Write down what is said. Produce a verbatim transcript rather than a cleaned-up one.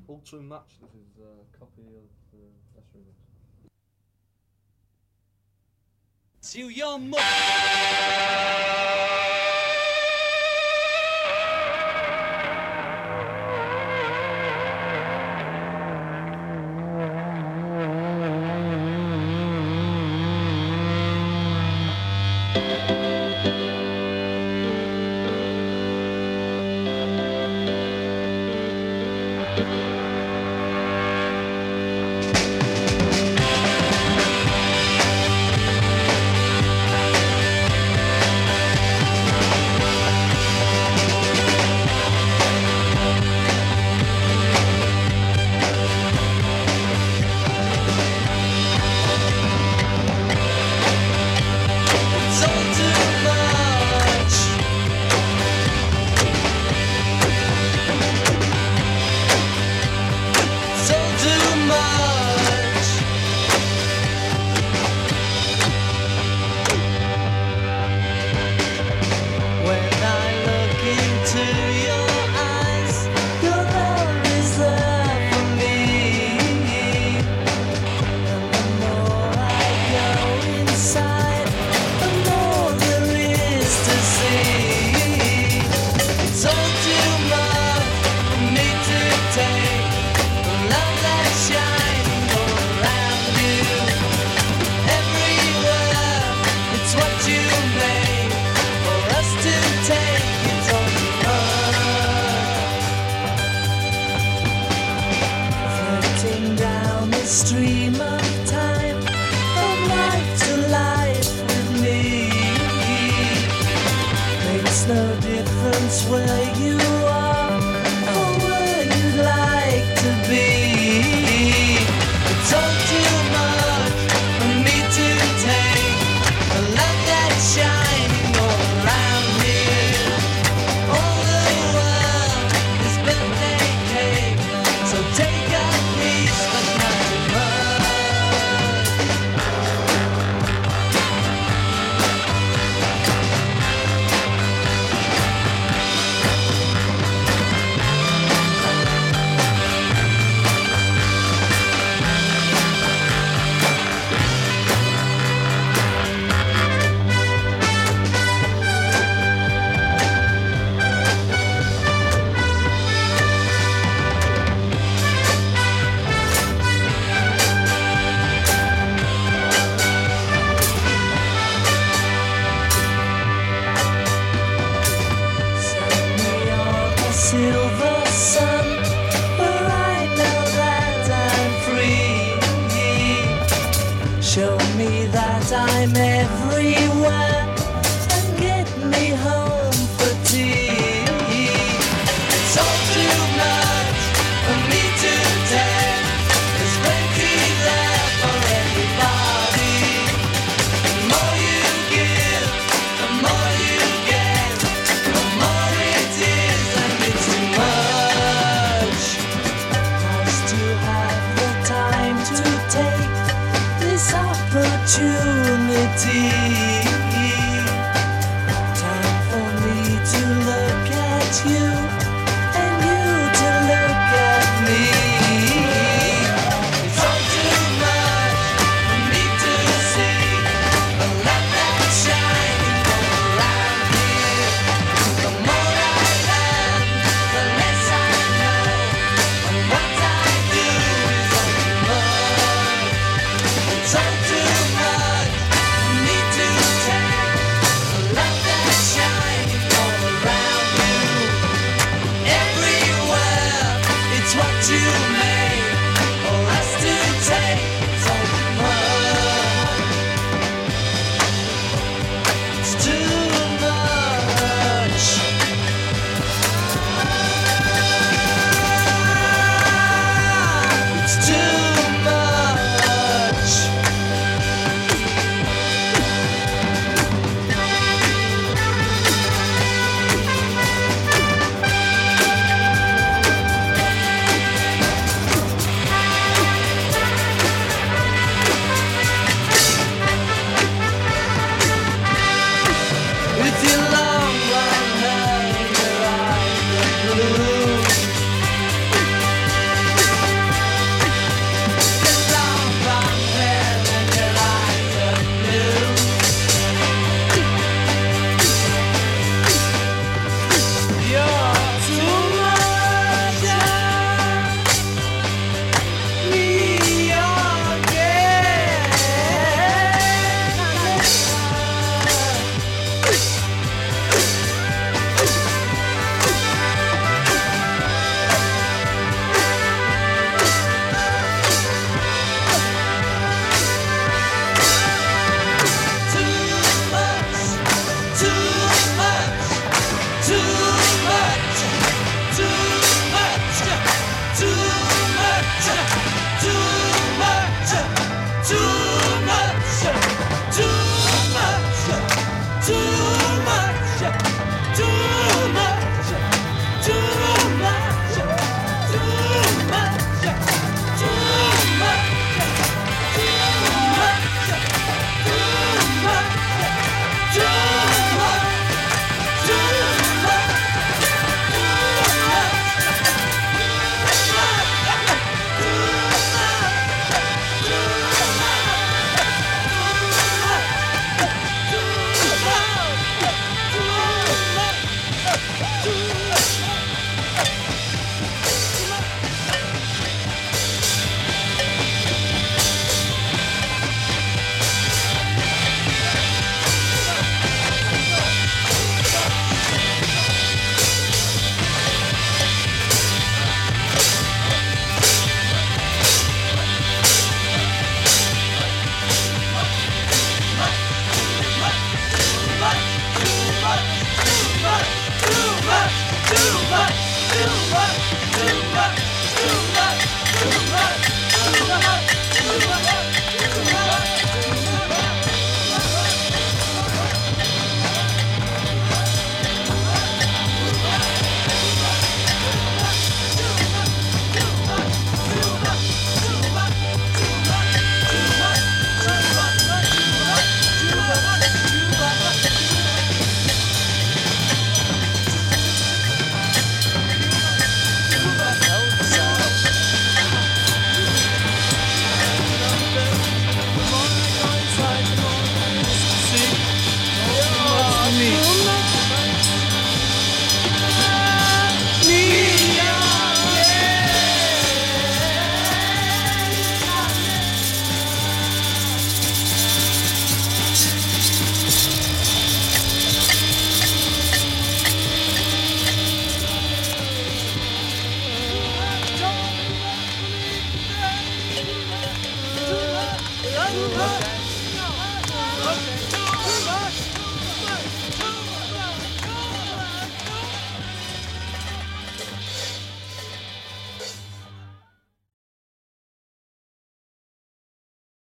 All too much. This is a copy of the best remix. To your mother. Stream of time, from life to life with me. Makes no difference where you are or where you'd like to be. It's all too much for me to take. A love that's shining all around here. All the world is birthday cake, so take a piece but not too much. Silver sun, but I know that I'm free. Show me that I'm everywhere and get me home for tea. It's all too much for me to take. There's plenty there for everybody. The more you give, the more you get, the more it is. Too much. Nice to have the time to take this opportunity. Time for me to look at you and you to look at me. It's all too much for me to see. A love that's shining all around here. The more I learn, the less I know, and what I do is all too much. It's all too much for me to look